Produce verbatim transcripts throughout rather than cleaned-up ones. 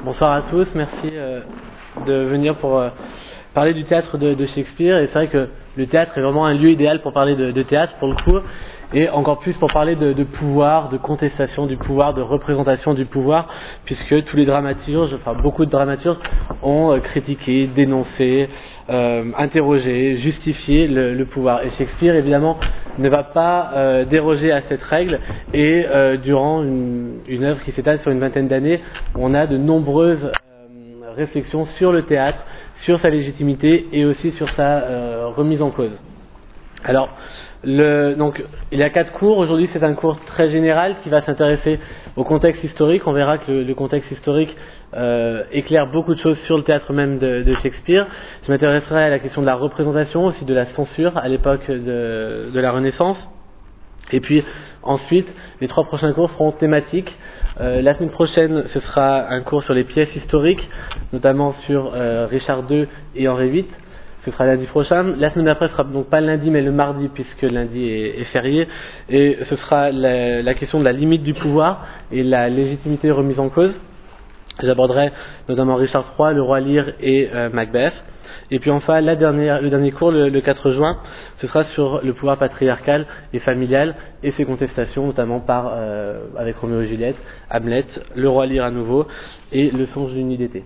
Bonsoir à tous, merci euh, de venir pour euh, parler du théâtre de, de Shakespeare. Et c'est vrai que le théâtre est vraiment un lieu idéal pour parler de, de théâtre pour le coup, et encore plus pour parler de, de pouvoir, de contestation du pouvoir, de représentation du pouvoir, puisque tous les dramaturges, enfin beaucoup de dramaturges ont euh, critiqué, dénoncé, euh, interrogé, justifié le, le pouvoir. Et Shakespeare évidemment ne va pas euh, déroger à cette règle, et euh, durant une, une œuvre qui s'étale sur une vingtaine d'années, on a de nombreuses euh, réflexions sur le théâtre, sur sa légitimité et aussi sur sa euh, remise en cause. Alors, le, donc, il y a quatre cours. Aujourd'hui, c'est un cours très général qui va s'intéresser au contexte historique. On verra que le, le contexte historique euh, éclaire beaucoup de choses sur le théâtre même de, de Shakespeare. Je m'intéresserai à la question de la représentation, aussi de la censure à l'époque de, de la Renaissance. Et puis, ensuite, les trois prochains cours seront thématiques. Euh, la semaine prochaine, ce sera un cours sur les pièces historiques, notamment sur euh, Richard deux et Henri huit. Ce sera lundi prochain. La semaine d'après, ce sera donc pas lundi, mais le mardi, puisque lundi est, est férié. Et ce sera la, la question de la limite du pouvoir et la légitimité remise en cause. J'aborderai notamment Richard trois, le roi Lear et euh, Macbeth. Et puis enfin, la dernière, le dernier cours, le, le quatre juin, ce sera sur le pouvoir patriarcal et familial et ses contestations, notamment par, euh, avec Roméo et Juliette, Hamlet, le roi Lear à nouveau et le songe d'une nuit d'été.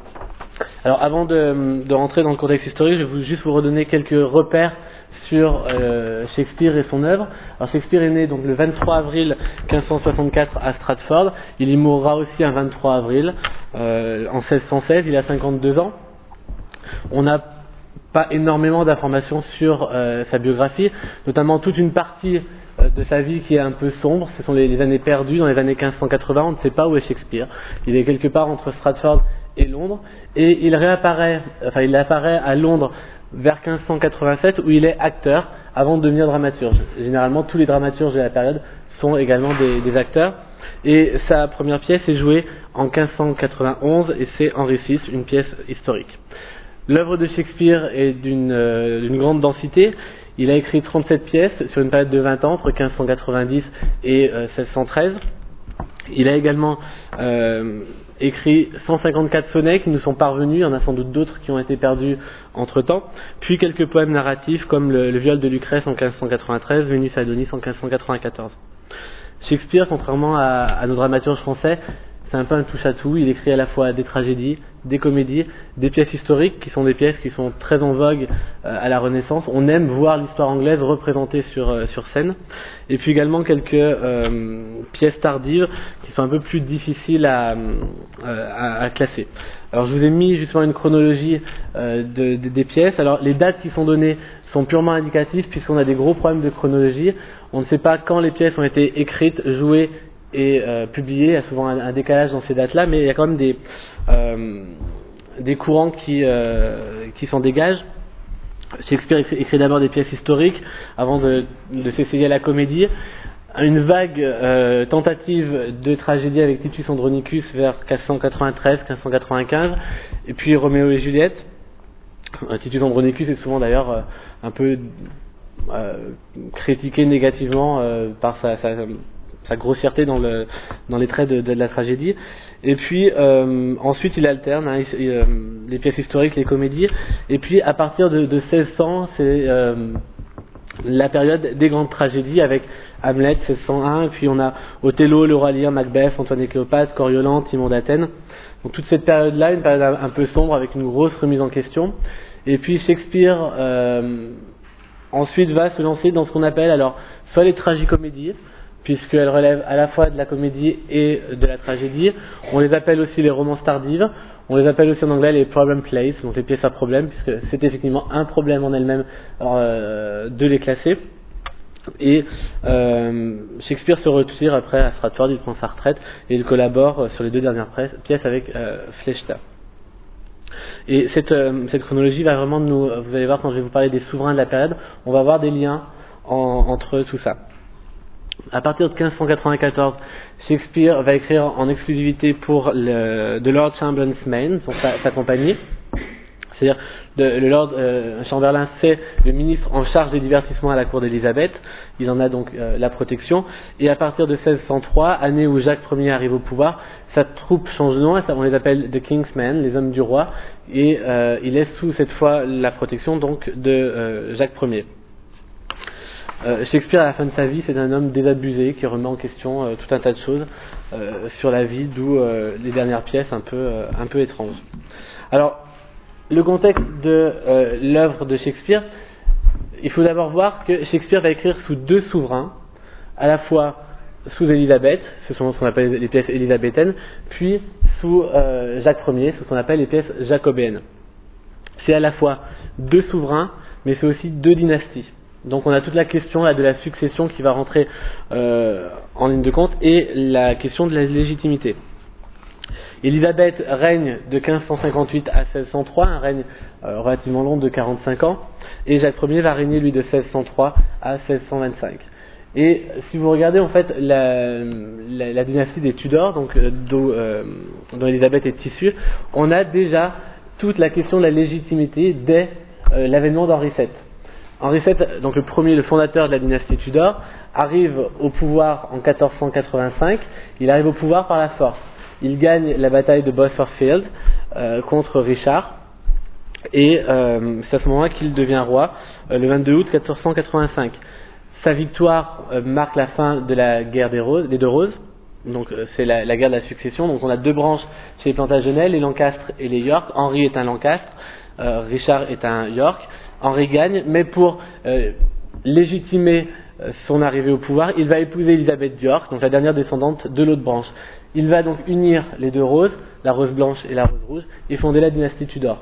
Alors avant de, de rentrer dans le contexte historique, je vais vous, juste vous redonner quelques repères sur euh, Shakespeare et son œuvre. Alors Shakespeare est né donc le vingt-trois avril quinze cent soixante-quatre à Stratford. Il y mourra aussi un vingt-trois avril euh, en seize cent seize. Il a cinquante-deux ans. On n'a pas énormément d'informations sur euh, sa biographie, notamment toute une partie euh, de sa vie qui est un peu sombre. Ce sont les, les années perdues, dans les années quinze cent quatre-vingts. On ne sait pas où est Shakespeare. Il est quelque part entre Stratford et Londres, et il réapparaît, enfin il apparaît à Londres vers quinze cent quatre-vingt-sept, où il est acteur avant de devenir dramaturge. Généralement, tous les dramaturges de la période sont également des, des acteurs. Et sa première pièce est jouée en quinze cent quatre-vingt-onze, et c'est Henri six, une pièce historique. L'œuvre de Shakespeare est d'une, euh, d'une grande densité. Il a écrit trente-sept pièces sur une période de vingt ans, entre quinze cent quatre-vingt-dix et euh, seize cent treize. Il a également euh, écrit cent cinquante-quatre sonnets qui nous sont parvenus. Il y en a sans doute d'autres qui ont été perdus entre-temps. Puis quelques poèmes narratifs comme le, le viol de Lucrèce en quinze cent quatre-vingt-treize, Vénus à Adonis en quinze cent quatre-vingt-quatorze. Shakespeare, contrairement à, à nos dramaturges français, c'est un peu un touche-à-tout. Il écrit à la fois des tragédies, des comédies, des pièces historiques qui sont des pièces qui sont très en vogue euh, à la Renaissance. On aime voir l'histoire anglaise représentée sur, euh, sur scène. Et puis également quelques euh, pièces tardives qui sont un peu plus difficiles à, euh, à, à classer. Alors je vous ai mis justement une chronologie euh, de, de, des pièces. Alors les dates qui sont données sont purement indicatives puisqu'on a des gros problèmes de chronologie. On ne sait pas quand les pièces ont été écrites, jouées et euh, publiées. Il y a souvent un, un décalage dans ces dates-là, mais il y a quand même des, euh, des courants qui, euh, qui s'en dégagent. Shakespeare écrit, écrit d'abord des pièces historiques avant de, de s'essayer à la comédie. Une vague euh, tentative de tragédie avec Titus Andronicus vers quinze cent quatre-vingt-treize quinze cent quatre-vingt-quinze, et puis Roméo et Juliette. Euh, Titus Andronicus est souvent d'ailleurs euh, un peu euh, critiqué négativement euh, par sa, sa, sa grossièreté dans, le, dans les traits de, de la tragédie. Et puis euh, ensuite il alterne hein, il, euh, les pièces historiques, les comédies, et puis à partir de, de seize cents, c'est euh, la période des grandes tragédies avec Hamlet seize cent un, et puis on a Othello, le roi Lear, Macbeth, Antoine et Cléopâtre, Coriolan, Timon d'Athènes. Donc toute cette période-là, une période un peu sombre avec une grosse remise en question. Et puis Shakespeare euh, ensuite va se lancer dans ce qu'on appelle alors soit les tragicomédies, puisqu'elles relèvent à la fois de la comédie et de la tragédie. On les appelle aussi les romances tardives. On les appelle aussi en anglais les problem plays, donc les pièces à problème, puisque c'est effectivement un problème en elle-même euh, de les classer. Et euh, Shakespeare se retire après à Stratford, il prend sa retraite et il collabore sur les deux dernières pièces avec euh, Flechter. Et cette, euh, cette chronologie va vraiment nous, vous allez voir quand je vais vous parler des souverains de la période, on va voir des liens en, entre tout ça. À partir de quinze cent quatre-vingt-quatorze, Shakespeare va écrire en exclusivité pour le, The Lord Chamberlain's Main, pour sa, sa compagnie. C'est-à-dire, le, le Lord euh, Chamberlain, c'est le ministre en charge des divertissements à la cour d'Élisabeth. Il en a donc euh, la protection. Et à partir de seize cent trois, année où Jacques Ier arrive au pouvoir, sa troupe change de nom. On les appelle The King's Men, les hommes du roi. Et euh, il est sous cette fois la protection donc de euh, Jacques Ier. Euh, Shakespeare, à la fin de sa vie, c'est un homme désabusé qui remet en question euh, tout un tas de choses euh, sur la vie, d'où euh, les dernières pièces un peu, euh, un peu étranges. Alors, le contexte de euh, l'œuvre de Shakespeare, il faut d'abord voir que Shakespeare va écrire sous deux souverains, à la fois sous Élisabeth, ce sont ce qu'on appelle les pièces élisabéthaines, puis sous euh, Jacques Ier, ce qu'on appelle les pièces jacobéennes. C'est à la fois deux souverains, mais c'est aussi deux dynasties. Donc on a toute la question là, de la succession qui va rentrer euh, en ligne de compte, et la question de la légitimité. Élisabeth règne de quinze cent cinquante-huit à seize cent trois, un règne euh, relativement long de quarante-cinq ans, et Jacques Ier va régner lui de seize cent trois à seize cent vingt-cinq. Et si vous regardez en fait la, la, la dynastie des Tudors, donc euh, dont, euh, dont Élisabeth est issue, on a déjà toute la question de la légitimité dès euh, l'avènement d'Henri sept. Henri sept, donc le premier, le fondateur de la dynastie Tudor, arrive au pouvoir en quatorze cent quatre-vingt-cinq. Il arrive au pouvoir par la force. Il gagne la bataille de Bosworth Field euh, contre Richard, et euh, c'est à ce moment-là qu'il devient roi, euh, le vingt-deux août quatorze cent quatre-vingt-cinq. Sa victoire euh, marque la fin de la guerre des, roses, des deux roses, donc euh, c'est la, la guerre de la succession. Donc on a deux branches chez les Plantagenets, les Lancaster et les York. Henri est un Lancaster, euh, Richard est un York. Henri gagne, mais pour euh, légitimer euh, son arrivée au pouvoir, il va épouser Élisabeth d'York, donc la dernière descendante de l'autre branche. Il va donc unir les deux roses, la rose blanche et la rose rouge, et fonder la dynastie Tudor.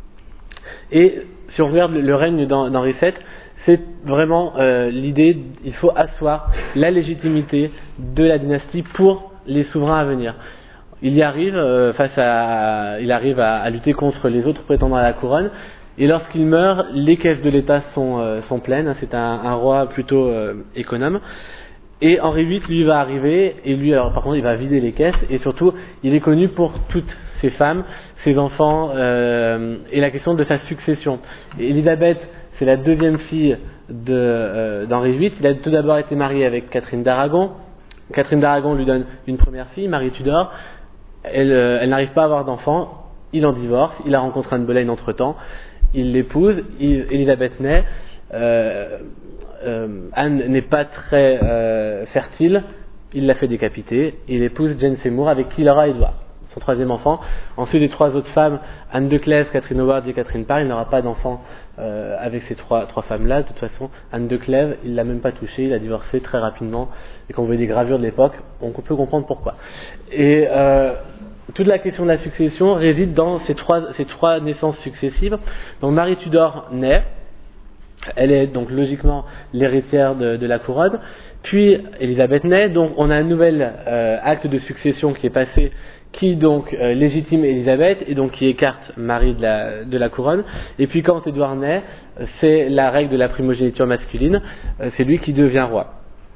Et si on regarde le règne d'Henri sept, c'est vraiment euh, l'idée, il faut asseoir la légitimité de la dynastie pour les souverains à venir. Il y arrive, euh, face à, il arrive à, à lutter contre les autres prétendants à la couronne, et lorsqu'il meurt, les caisses de l'État sont, euh, sont pleines. C'est un, un roi plutôt euh, économe. Et Henri huit, lui, va arriver, et lui, alors par contre, il va vider les caisses, et surtout, il est connu pour toutes ses femmes, ses enfants, euh, et la question de sa succession. Et Élisabeth, c'est la deuxième fille de, euh, d'Henri huit. Il a tout d'abord été marié avec Catherine d'Aragon. Catherine d'Aragon lui donne une première fille, Marie Tudor. Elle, euh, elle n'arrive pas à avoir d'enfant. Il en divorce. Il a rencontré Anne Boleyn entre-temps. Il l'épouse. Élisabeth naît. Euh, euh, Anne n'est pas très euh, fertile. Il l'a fait décapiter. Il épouse Jane Seymour, avec qui il aura Édouard, son troisième enfant. Ensuite, les trois autres femmes, Anne de Clèves, Catherine Howard et Catherine Parr, il n'aura pas d'enfant euh, avec ces trois, trois femmes-là. De toute façon, Anne de Clèves, il l'a même pas touchée, il a divorcé très rapidement. Et quand on voit des gravures de l'époque, on peut comprendre pourquoi. Et euh, toute la question de la succession réside dans ces trois, ces trois naissances successives. Donc Marie Tudor naît, elle est donc logiquement l'héritière de, de la couronne. Puis Élisabeth naît, donc on a un nouvel euh, acte de succession qui est passé, qui donc euh, légitime Élisabeth et donc qui écarte Marie de la, de la couronne. Et puis quand Édouard naît, c'est la règle de la primogéniture masculine, euh, c'est lui qui devient roi.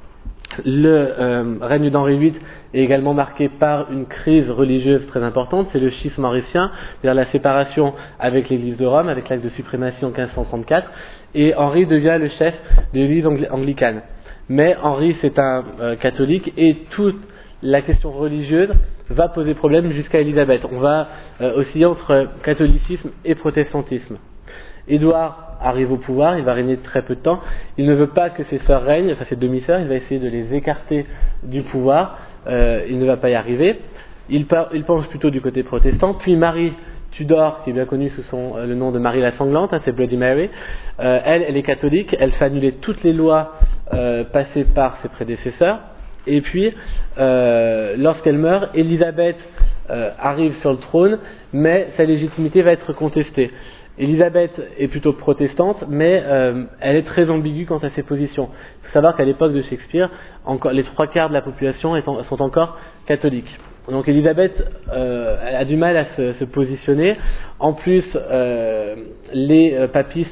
Le euh, règne d'Henri huit est également marqué par une crise religieuse très importante, c'est le schisme mauricien, c'est-à-dire la séparation avec l'Église de Rome, avec l'acte de suprématie en quinze cent trente-quatre, et Henri devient le chef de l'Église angli- anglicane. Mais Henri, c'est un euh, catholique, et toute la question religieuse va poser problème jusqu'à Élisabeth. On va euh, osciller entre catholicisme et protestantisme. Édouard arrive au pouvoir, il va régner très peu de temps. Il ne veut pas que ses sœurs règnent, enfin ses demi-sœurs, il va essayer de les écarter du pouvoir. Euh, il ne va pas y arriver. Il, par, il penche plutôt du côté protestant. Puis Marie Tudor, qui est bien connue sous son, euh, le nom de Marie la Sanglante, hein, c'est Bloody Mary, euh, elle, elle est catholique, elle fait annuler toutes les lois euh, passées par ses prédécesseurs. Et puis, euh, lorsqu'elle meurt, Élisabeth euh, arrive sur le trône, mais sa légitimité va être contestée. Élisabeth est plutôt protestante, mais euh, elle est très ambiguë quant à ses positions. Il faut savoir qu'à l'époque de Shakespeare, encore, les trois quarts de la population est en, sont encore catholiques. Donc Élisabeth euh, elle a du mal à se, se positionner. En plus, euh, les euh, papistes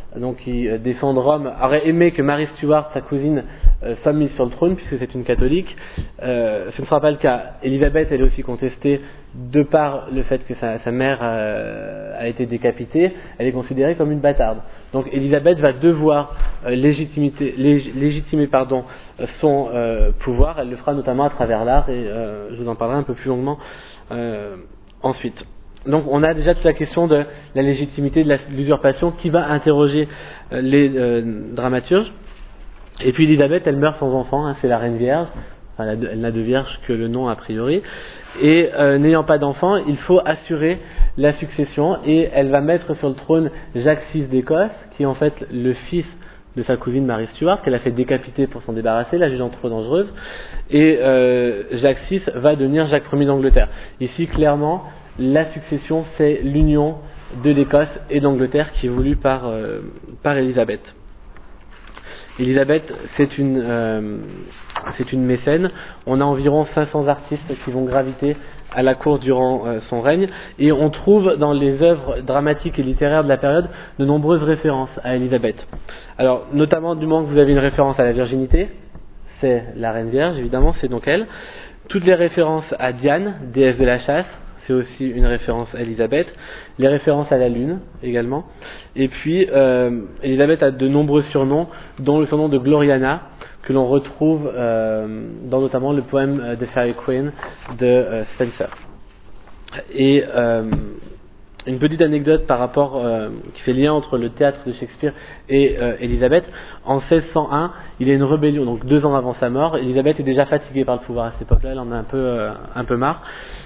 donc qui euh, défendent Rome, auraient aimé que Marie Stuart, sa cousine, euh, soit mise sur le trône, puisque c'est une catholique. Euh, ce ne sera pas le cas. Élisabeth, elle est aussi contestée de par le fait que sa, sa mère euh, a été décapitée. Elle est considérée comme une bâtarde. Donc Élisabeth va devoir euh, légitimité, lég, légitimer pardon, son euh, pouvoir. Elle le fera notamment à travers l'art, et euh, je vous en parlerai un peu plus longuement euh, ensuite. Donc on a déjà toute la question de la légitimité de l'usurpation qui va interroger euh, les euh, dramaturges. Et puis Élisabeth, elle meurt sans enfant, hein, c'est la reine vierge, enfin, elle n'a de vierge que le nom a priori, et euh, n'ayant pas d'enfant, il faut assurer la succession, et elle va mettre sur le trône Jacques six d'Écosse, qui est en fait le fils de sa cousine Marie Stuart, qu'elle a fait décapiter pour s'en débarrasser, la jugeant trop dangereuse, et euh, Jacques six va devenir Jacques premier d'Angleterre. Ici, clairement, la succession, c'est l'union de l'Écosse et d'Angleterre qui est voulue par, euh, par Élisabeth. Élisabeth, c'est une, euh, c'est une mécène. On a environ cinq cents artistes qui vont graviter à la cour durant euh, son règne, et on trouve dans les œuvres dramatiques et littéraires de la période de nombreuses références à Élisabeth. Alors, notamment du moment que vous avez une référence à la virginité, c'est la Reine Vierge, évidemment, c'est donc elle. Toutes les références à Diane, déesse de la chasse, c'est aussi une référence à Élisabeth. Les références à la lune également. Et puis, euh, Élisabeth a de nombreux surnoms, dont le surnom de Gloriana, que l'on retrouve euh, dans notamment le poème euh, The Fairy Queen de euh, Spenser. Et euh, une petite anecdote par rapport, euh, qui fait lien entre le théâtre de Shakespeare et euh, Élisabeth. En seize cent un, il y a une rébellion, donc deux ans avant sa mort. Élisabeth est déjà fatiguée par le pouvoir à cette époque-là, elle en a un peu, euh, un peu marre.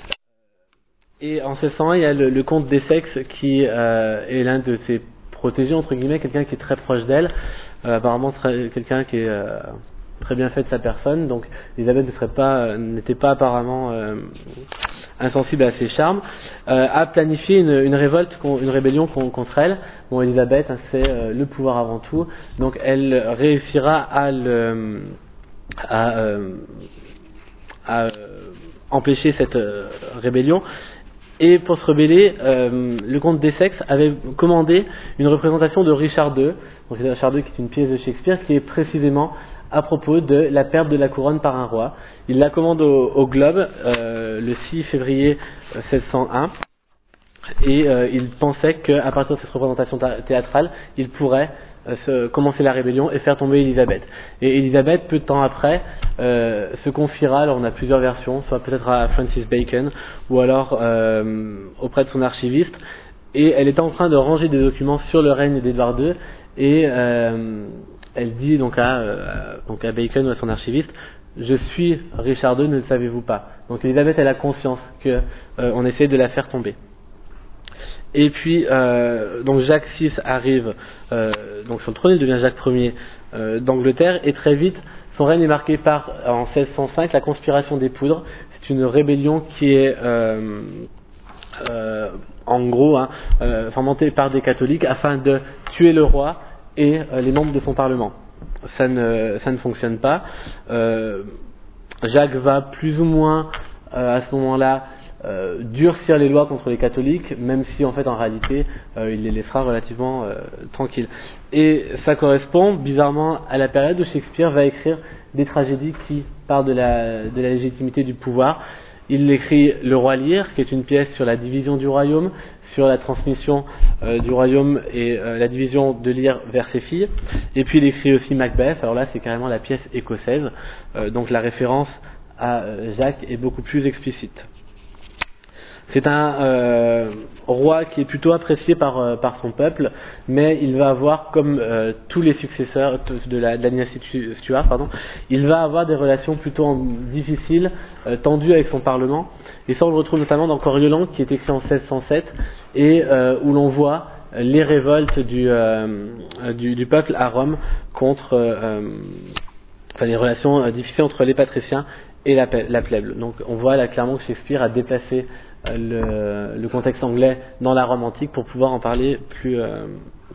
Et en seize cent un, il y a le, le comte d'Essex qui euh, est l'un de ses protégés, entre guillemets, quelqu'un qui est très proche d'elle, euh, apparemment très, quelqu'un qui est euh, très bien fait de sa personne, donc Élisabeth ne serait pas, n'était pas apparemment euh, insensible à ses charmes, euh, a planifié une, une révolte, une rébellion contre elle. Bon, Élisabeth, hein, c'est euh, le pouvoir avant tout, donc elle réussira à le, à, euh, à euh, empêcher cette euh, rébellion. Et pour se rebeller, euh, le comte d'Essex avait commandé une représentation de Richard deux, donc c'est Richard deux qui est une pièce de Shakespeare qui est précisément à propos de la perte de la couronne par un roi. Il la commande au, au Globe euh, le six février seize cent un, et euh, il pensait qu'à partir de cette représentation théâtrale, il pourrait euh, se, commencer la rébellion et faire tomber Élisabeth. Et Élisabeth, peu de temps après, euh, se confiera, alors on a plusieurs versions, soit peut-être à Francis Bacon, ou alors euh, auprès de son archiviste, et elle était en train de ranger des documents sur le règne d'Édouard deux, et euh, elle dit donc à, euh, donc à Bacon ou à son archiviste: je suis Richard deux, ne le savez-vous pas? Donc Élisabeth, elle a conscience que euh, on essaie de la faire tomber. Et puis euh, donc Jacques six arrive euh, donc sur le trône, il devient Jacques premier euh, d'Angleterre, et très vite son règne est marqué par, en seize cent cinq, la conspiration des Poudres. C'est une rébellion qui est euh, euh, en gros hein, euh, fomentée par des catholiques afin de tuer le roi et euh, les membres de son parlement. Ça ne, ça ne fonctionne pas. Euh, Jacques va plus ou moins euh, à ce moment-là euh, durcir les lois contre les catholiques, même si en fait en réalité euh, il les laissera relativement euh, tranquilles. Et ça correspond bizarrement à la période où Shakespeare va écrire des tragédies qui partent de la, de la légitimité du pouvoir. Il écrit Le Roi Lear, qui est une pièce sur la division du royaume, sur la transmission euh, du royaume et euh, la division de Lear vers ses filles. Et puis il écrit aussi Macbeth. Alors là, c'est carrément la pièce écossaise. Euh, donc la référence à euh, Jacques est beaucoup plus explicite. C'est un euh, roi qui est plutôt apprécié par, euh, par son peuple, mais il va avoir, comme euh, tous les successeurs de la, de la dynastie Stuart, pardon, il va avoir des relations plutôt difficiles, euh, tendues avec son parlement. Et ça, on le retrouve notamment dans Coriolan, qui est écrit en seize cent sept, et euh, où l'on voit les révoltes du, euh, du, du peuple à Rome contre, euh, enfin, les relations difficiles entre les patriciens et la, la plèbe. Donc, on voit là clairement que Shakespeare a déplacé Le, le contexte anglais dans la Rome antique pour pouvoir en parler plus, euh,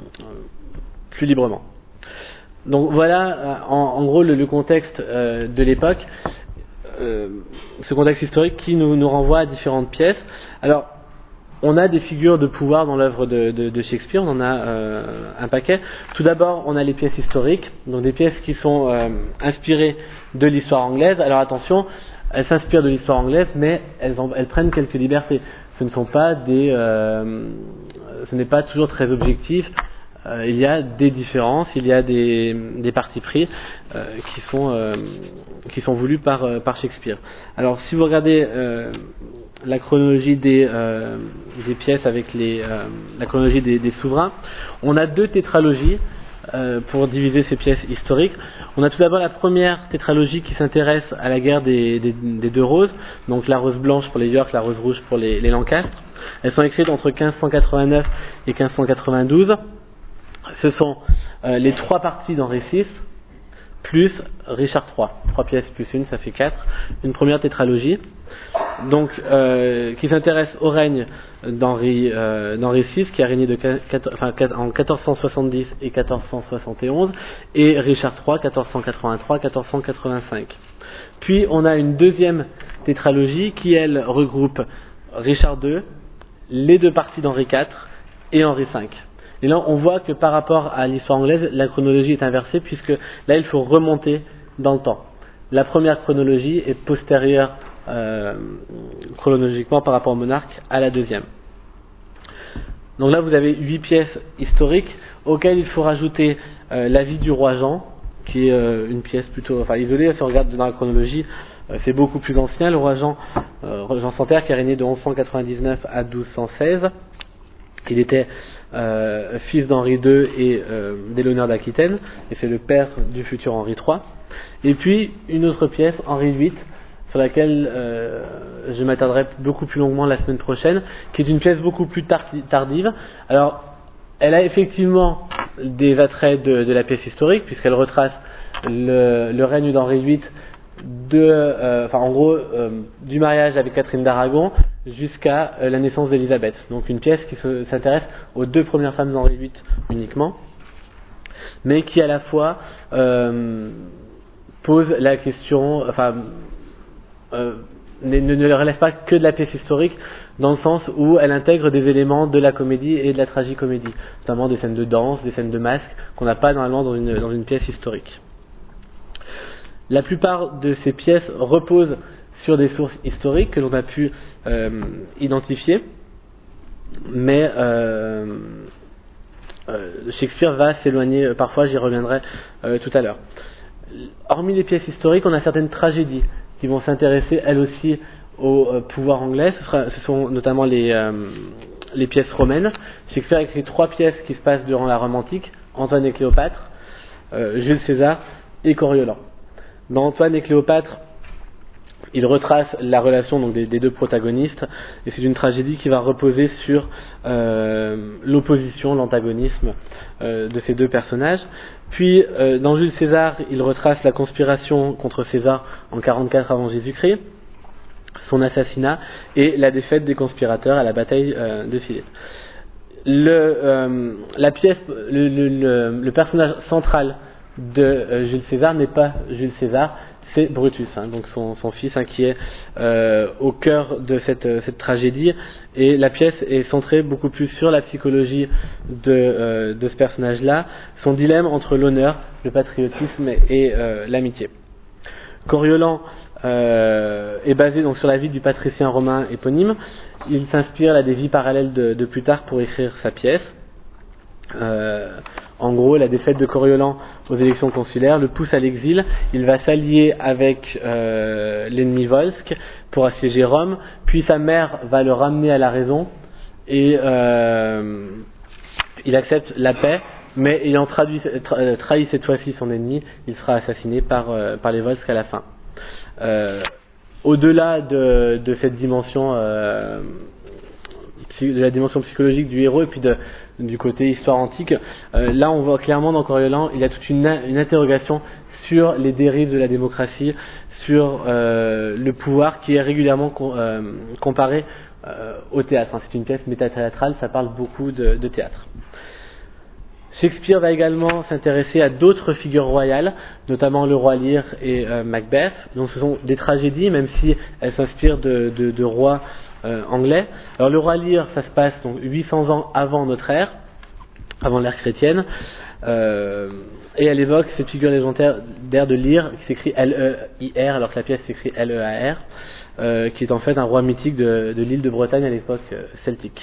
plus librement. Donc voilà en, en gros le, le contexte euh, de l'époque, euh, ce contexte historique qui nous, nous renvoie à différentes pièces. Alors on a des figures de pouvoir dans l'œuvre de, de, de Shakespeare, on en a euh, un paquet. Tout d'abord, on a les pièces historiques, donc des pièces qui sont euh, inspirées de l'histoire anglaise. Alors attention, elles s'inspirent de l'histoire anglaise, mais elles, en, elles prennent quelques libertés. Ce ne sont pas des, euh, ce n'est pas toujours très objectif. Euh, il y a des différences, il y a des, des partis pris euh, qui sont euh, qui sont voulus par euh, par Shakespeare. Alors, si vous regardez euh, la chronologie des euh, des pièces avec les euh, la chronologie des, des souverains, on a deux tétralogies euh, pour diviser ces pièces historiques. On a tout d'abord la première tétralogie qui s'intéresse à la guerre des, des, des deux roses, donc la rose blanche pour les York, la rose rouge pour les, les Lancastre. Elles sont écrites entre quinze cent quatre-vingt-neuf et quinze cent quatre-vingt-douze. Ce sont euh, les trois parties d'Henri six, plus Richard trois. Trois pièces plus une, ça fait quatre. Une première tétralogie, donc euh, qui s'intéresse au règne d'Henri euh, d'Henri six, qui a régné de, enfin, en quatorze cent soixante-dix et quatorze cent soixante et onze, et Richard trois, quatorze cent quatre-vingt-trois, quatorze cent quatre-vingt-cinq. Puis on a une deuxième tétralogie qui, elle, regroupe Richard deux, les deux parties d'Henri quatre et Henri cinq. Et là, on voit que par rapport à l'histoire anglaise, la chronologie est inversée, puisque là, il faut remonter dans le temps. La première chronologie est postérieure euh, chronologiquement par rapport au monarque à la deuxième. Donc là, vous avez huit pièces historiques auxquelles il faut rajouter euh, la vie du roi Jean, qui est euh, une pièce plutôt, enfin isolée. Si on regarde dans la chronologie, euh, c'est beaucoup plus ancien. Le roi Jean, euh, Jean sans Terre, qui a régné de onze cent quatre-vingt-dix-neuf à douze cent seize. Il était euh, fils d'Henri deux et euh, d'Éléonore d'Aquitaine, et c'est le père du futur Henri trois. Et puis une autre pièce, Henri huit, sur laquelle euh, je m'attarderai beaucoup plus longuement la semaine prochaine, qui est une pièce beaucoup plus tardive. Alors, elle a effectivement des attraits de, de la pièce historique, puisqu'elle retrace le, le règne d'Henri huit, de, euh, enfin en gros, euh, du mariage avec Catherine d'Aragon jusqu'à euh, la naissance d'Élisabeth. Donc une pièce qui se, s'intéresse aux deux premières femmes d'Henri huit uniquement, mais qui à la fois euh, pose la question, enfin euh, ne, ne relève pas que de la pièce historique, dans le sens où elle intègre des éléments de la comédie et de la tragicomédie, notamment des scènes de danse, des scènes de masques qu'on n'a pas normalement dans une, dans une pièce historique. La plupart de ces pièces reposent sur des sources historiques que l'on a pu euh, identifier, mais euh, euh, Shakespeare va s'éloigner parfois, j'y reviendrai euh, tout à l'heure. Hormis les pièces historiques, on a certaines tragédies qui vont s'intéresser elles aussi au euh, pouvoir anglais. Ce, sera, ce sont notamment les, euh, les pièces romaines. Shakespeare a écrit trois pièces qui se passent durant la Rome antique: Antoine et Cléopâtre, euh, Jules César et Coriolan. Dans Antoine et Cléopâtre, il retrace la relation donc, des, des deux protagonistes, et c'est une tragédie qui va reposer sur euh, l'opposition, l'antagonisme euh, de ces deux personnages. Puis, euh, dans Jules César, il retrace la conspiration contre César en quarante-quatre avant Jésus-Christ, son assassinat et la défaite des conspirateurs à la bataille euh, de Philippe. Le, euh, la pièce, le, le, le, le personnage central de euh, Jules César n'est pas Jules César, c'est Brutus, hein, donc son, son fils, hein, qui est euh, au cœur de cette, euh, cette tragédie, et la pièce est centrée beaucoup plus sur la psychologie de, euh, de ce personnage-là, son dilemme entre l'honneur, le patriotisme et euh, l'amitié. Coriolan euh, est basé donc sur la vie du patricien romain éponyme. Il s'inspire là des vies parallèles de, de Plutarque pour écrire sa pièce. Euh, en gros, la défaite de Coriolan aux élections consulaires le pousse à l'exil. Il va s'allier avec euh, l'ennemi Volsque pour assiéger Rome, puis sa mère va le ramener à la raison et euh, il accepte la paix, mais ayant traduit, tra, trahi cette fois-ci son ennemi, il sera assassiné par, euh, par les Volsques à la fin. Euh, au-delà de, de cette dimension euh, de la dimension psychologique du héros et puis de, du côté histoire antique, euh, là on voit clairement dans Coriolan, il y a toute une, une interrogation sur les dérives de la démocratie, sur euh, le pouvoir qui est régulièrement com, euh, comparé euh, au théâtre. Hein, c'est une pièce métathéâtrale, ça parle beaucoup de, de théâtre. Shakespeare va également s'intéresser à d'autres figures royales, notamment le roi Lear et euh, Macbeth. Donc ce sont des tragédies, même si elles s'inspirent de, de, de rois euh, anglais. Alors le roi Lear, ça se passe donc huit cents ans avant notre ère, avant l'ère chrétienne, euh, et elle évoque cette figure légendaire de Lear qui s'écrit L E I R alors que la pièce s'écrit L E A R, euh, qui est en fait un roi mythique de, de l'île de Bretagne à l'époque euh, celtique.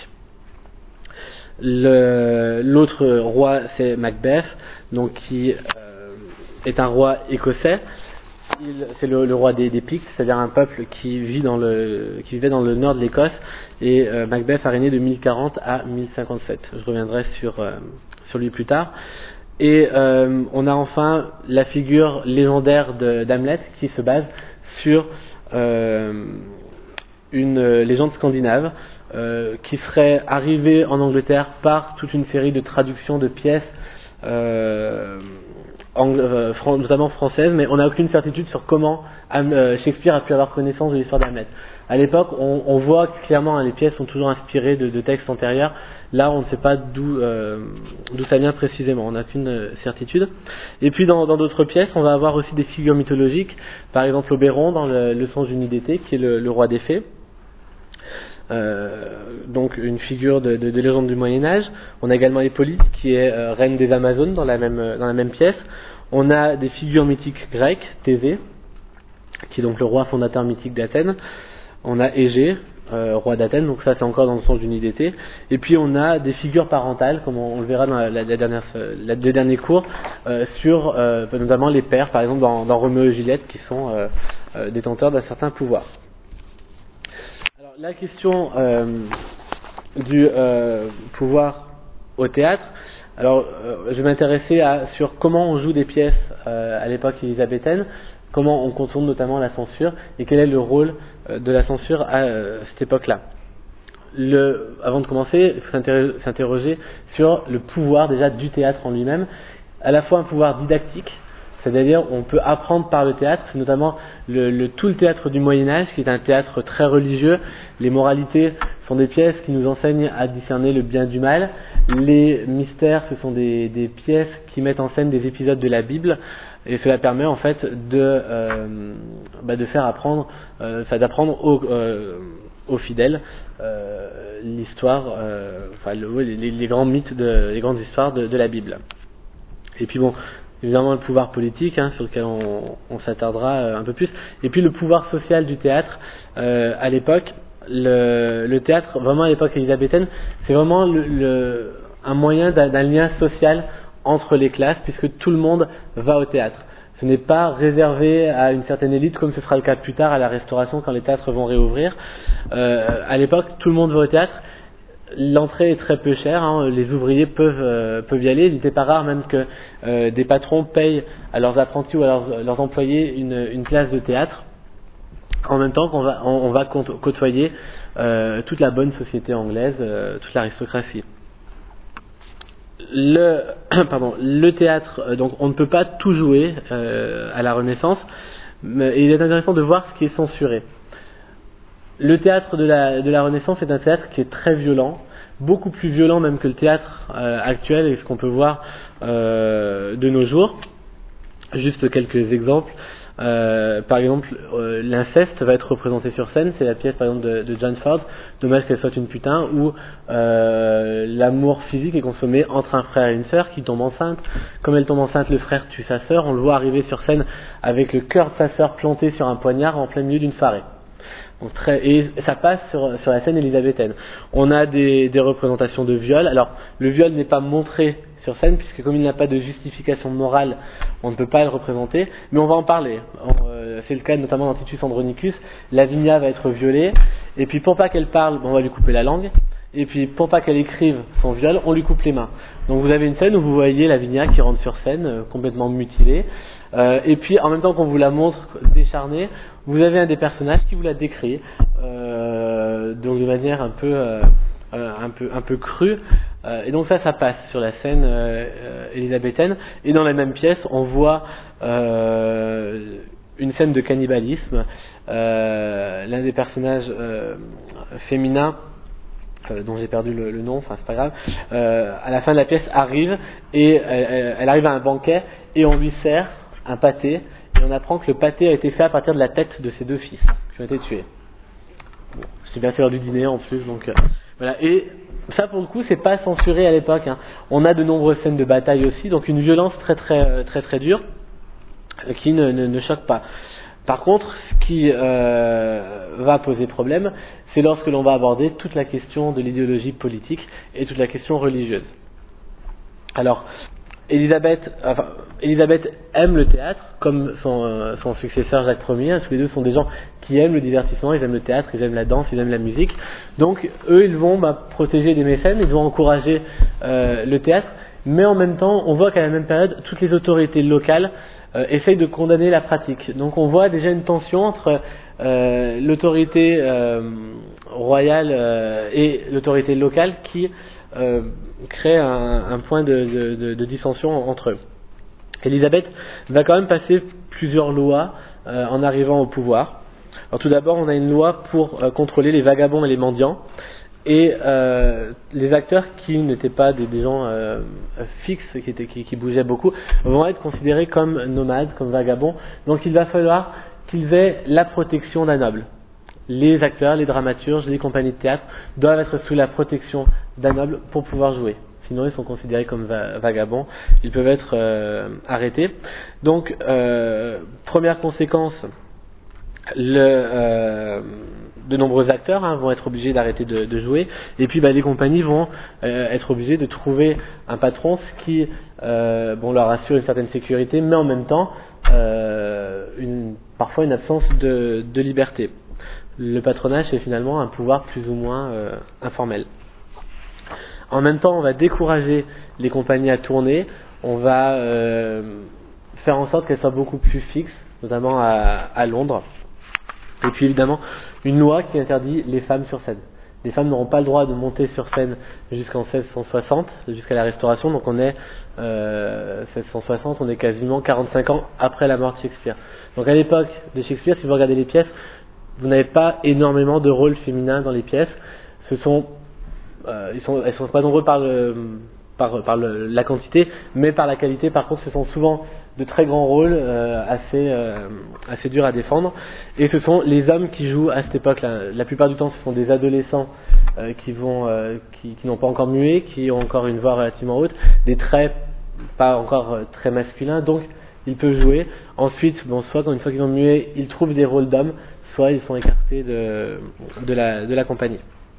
Le, l'autre roi c'est Macbeth, donc qui euh, est un roi écossais. Il, c'est le, le roi des, des Pictes, c'est-à-dire un peuple qui vit dans le qui vivait dans le nord de l'Écosse, et euh, Macbeth a régné de mille quarante à mille cinquante-sept. Je reviendrai sur euh, sur lui plus tard. Et euh, on a enfin la figure légendaire de, d'Hamlet qui se base sur euh, une légende scandinave euh, qui serait arrivée en Angleterre par toute une série de traductions de pièces euh, Ang- euh, fran- notamment française, mais on n'a aucune certitude sur comment Ham- euh, Shakespeare a pu avoir connaissance de l'histoire d'Hamlet. À l'époque, on, on voit clairement hein, les pièces sont toujours inspirées de, de textes antérieurs. Là, on ne sait pas d'où, euh, d'où ça vient précisément, on n'a aucune euh, certitude. Et puis dans, dans d'autres pièces, on va avoir aussi des figures mythologiques, par exemple Oberon dans le, le songe du nid d'été, qui est le, le roi des fées. Euh, donc une figure de, de, de légende du Moyen-Âge. On a également Hippolyte qui est euh, reine des Amazones dans la même dans la même pièce. On a des figures mythiques grecques, Thésée qui est donc le roi fondateur mythique d'Athènes. On a Égée, euh, roi d'Athènes, donc ça c'est encore dans le sens du nid d'été. Et puis on a des figures parentales, comme on, on le verra dans la, la, la dernière, la, les derniers cours, euh, sur euh, notamment les pères, par exemple dans, dans Roméo et Juliette, qui sont euh, euh, détenteurs d'un certain pouvoir. La question euh, du euh, pouvoir au théâtre, alors euh, je vais m'intéresser à, sur comment on joue des pièces euh, à l'époque élisabéthaine, comment on contourne notamment la censure et quel est le rôle euh, de la censure à euh, cette époque-là. Le, avant de commencer, il faut s'interroger, s'interroger sur le pouvoir déjà du théâtre en lui-même, à la fois un pouvoir didactique, c'est-à-dire on peut apprendre par le théâtre, notamment le, le, tout le théâtre du Moyen-Âge, qui est un théâtre très religieux. Les moralités sont des pièces qui nous enseignent à discerner le bien du mal. Les mystères, ce sont des, des pièces qui mettent en scène des épisodes de la Bible, et cela permet en fait de, euh, bah de faire apprendre, euh, enfin d'apprendre aux, euh, aux fidèles euh, l'histoire, euh, enfin le, les, les grands mythes, de, les grandes histoires de, de la Bible. Et puis bon. Évidemment le pouvoir politique, hein, sur lequel on, on s'attardera euh, un peu plus. Et puis le pouvoir social du théâtre. Euh, à l'époque, le, le théâtre, vraiment à l'époque élisabéthaine, c'est vraiment le, le, un moyen d'un, d'un lien social entre les classes, puisque tout le monde va au théâtre. Ce n'est pas réservé à une certaine élite, comme ce sera le cas plus tard à la Restauration, quand les théâtres vont réouvrir. Euh, à l'époque, tout le monde va au théâtre. L'entrée est très peu chère, hein, les ouvriers peuvent, euh, peuvent y aller. Il n'était pas rare même que euh, des patrons payent à leurs apprentis ou à leurs, leurs employés une, une classe de théâtre, en même temps qu'on va, on, on va côtoyer euh, toute la bonne société anglaise, euh, toute l'aristocratie. Le, pardon, le théâtre, donc on ne peut pas tout jouer euh, à la Renaissance, mais il est intéressant de voir ce qui est censuré. Le théâtre de la, de la Renaissance est un théâtre qui est très violent, beaucoup plus violent même que le théâtre euh, actuel et ce qu'on peut voir euh, de nos jours. Juste quelques exemples. Euh, par exemple, euh, l'inceste va être représenté sur scène, c'est la pièce par exemple de, de John Ford, Dommage qu'elle soit une putain, où euh, l'amour physique est consommé entre un frère et une sœur qui tombe enceinte. Comme elle tombe enceinte, le frère tue sa sœur, on le voit arriver sur scène avec le cœur de sa sœur planté sur un poignard en plein milieu d'une soirée. Donc très, et ça passe sur, sur la scène élisabéthaine. On a des, des représentations de viol. Alors, le viol n'est pas montré sur scène, puisque comme il n'a pas de justification morale, on ne peut pas le représenter, mais on va en parler. On, euh, c'est le cas notamment dans Titus Andronicus. Lavinia va être violée, et puis pour pas qu'elle parle, on va lui couper la langue, et puis pour pas qu'elle écrive son viol, on lui coupe les mains. Donc vous avez une scène où vous voyez Lavinia qui rentre sur scène, euh, complètement mutilée, euh, et puis en même temps qu'on vous la montre décharnée, vous avez un des personnages qui vous la décrit, euh, donc de manière un peu, euh, un peu, un peu crue, euh, et donc ça, ça passe sur la scène euh, euh, élisabéthaine. Et dans la même pièce, on voit euh, une scène de cannibalisme. Euh, l'un des personnages euh, féminins, euh, dont j'ai perdu le, le nom, enfin c'est pas grave, euh, à la fin de la pièce arrive et elle, elle arrive à un banquet et on lui sert un pâté. Et on apprend que le pâté a été fait à partir de la tête de ses deux fils qui ont été tués. c'est bien faire du dîner en plus, donc euh, voilà. Et ça, pour le coup, c'est pas censuré à l'époque. Hein. On a de nombreuses scènes de bataille aussi, donc une violence très très très très dure qui ne, ne, ne choque pas. Par contre, ce qui euh, va poser problème, c'est lorsque l'on va aborder toute la question de l'idéologie politique et toute la question religieuse. Alors, Élisabeth, enfin, Élisabeth aime le théâtre, comme son, euh, son successeur Jacques Ier. Hein, tous les deux sont des gens qui aiment le divertissement, ils aiment le théâtre, ils aiment la danse, ils aiment la musique. Donc, eux, ils vont bah, protéger des mécènes, ils vont encourager euh, le théâtre, mais en même temps, on voit qu'à la même période, toutes les autorités locales euh, essayent de condamner la pratique. Donc, on voit déjà une tension entre euh, l'autorité euh, royale euh, et l'autorité locale qui Euh, crée un, un point de, de, de, de dissension entre eux. Élisabeth va quand même passer plusieurs lois euh, en arrivant au pouvoir. Alors tout d'abord, on a une loi pour euh, contrôler les vagabonds et les mendiants, et euh, les acteurs qui n'étaient pas des, des gens euh, fixes, qui, étaient, qui, qui bougeaient beaucoup, vont être considérés comme nomades, comme vagabonds. Donc il va falloir qu'ils aient la protection d'un noble. Les acteurs, les dramaturges, les compagnies de théâtre doivent être sous la protection d'un noble pour pouvoir jouer. Sinon, ils sont considérés comme va- vagabonds. Ils peuvent être euh, arrêtés. Donc, euh, première conséquence, le, euh, de nombreux acteurs hein, vont être obligés d'arrêter de, de jouer. Et puis, bah, les compagnies vont euh, être obligées de trouver un patron, ce qui euh, bon, leur assure une certaine sécurité, mais en même temps, euh, une, parfois une absence de, de liberté. Le patronage est finalement un pouvoir plus ou moins euh, informel. En même temps, on va décourager les compagnies à tourner, on va euh, faire en sorte qu'elles soient beaucoup plus fixes, notamment à, à Londres. Et puis évidemment, une loi qui interdit les femmes sur scène. Les femmes n'auront pas le droit de monter sur scène jusqu'en seize cent soixante, jusqu'à la Restauration, donc on est euh, seize cent soixante, on est quasiment quarante-cinq ans après la mort de Shakespeare. Donc à l'époque de Shakespeare, si vous regardez les pièces, vous n'avez pas énormément de rôles féminins dans les pièces. Ce sont, euh, ils sont, elles sont pas nombreux par, le, par, par le, la quantité, mais par la qualité. Par contre, ce sont souvent de très grands rôles, euh, assez, euh, assez durs à défendre. Et ce sont les hommes qui jouent à cette époque-là. La plupart du temps, ce sont des adolescents euh, qui vont, euh, qui, qui n'ont pas encore mué, qui ont encore une voix relativement haute, des traits pas encore euh, très masculins. Donc, ils peuvent jouer. Ensuite, bon, soit quand une fois qu'ils ont mué, ils trouvent des rôles d'hommes, soit ils sont écartés de, de, la, de la compagnie.